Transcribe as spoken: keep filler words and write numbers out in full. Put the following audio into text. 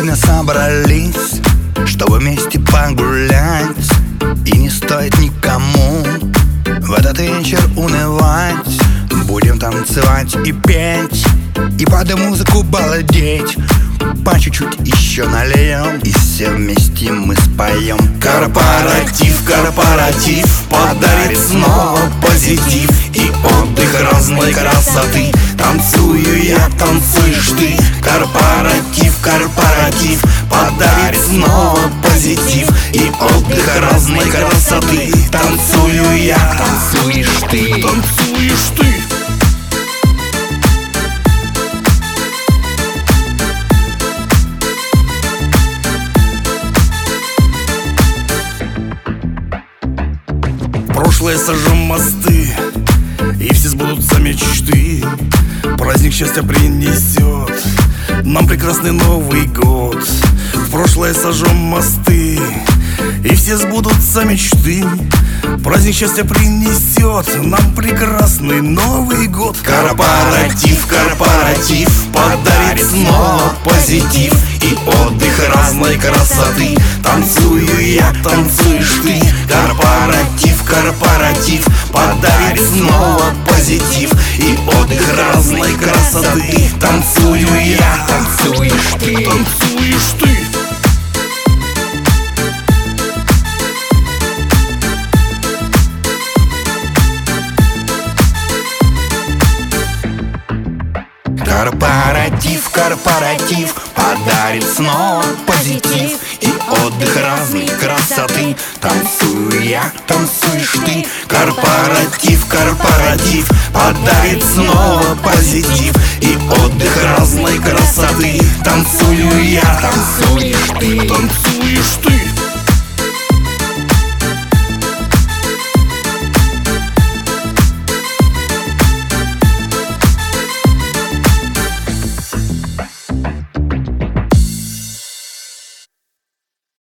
Сегодня собрались, чтобы вместе погулять, и не стоит никому в этот вечер унывать. Будем танцевать и петь, и под музыку балдеть. По чуть-чуть еще нальем, и все вместе мы споем. Корпоратив, корпоратив подарит снова позитив и отдых разной красоты. Танцую я, танцуешь ты. Корпоратив, корпоратив подарит снова позитив и отдых разной красоты. Танцую я, танцуешь ты, танцуешь ты. В прошлое сожжем мосты, и все сбудутся мечты. Праздник счастья принесет нам прекрасный Новый год. В прошлое сожжем мосты, и все сбудутся мечты. Праздник счастья принесет нам прекрасный Новый год. Корпоратив, корпоратив подарит снова позитив и отдых разной красоты. Танцую я, танцуешь ты. Корпоратив, корпоратив подарит снова позитив и отдых разной красоты. Танцую я, танцуешь ты, танцуешь ты. Корпоратив, корпоратив подарит снова позитив и отдых разной красоты. Танцую я, танцуешь ты. Корпоратив, корпоратив подарит снова позитив и отдых разной красоты. Танцую я, танцуешь ты, танцуешь ты.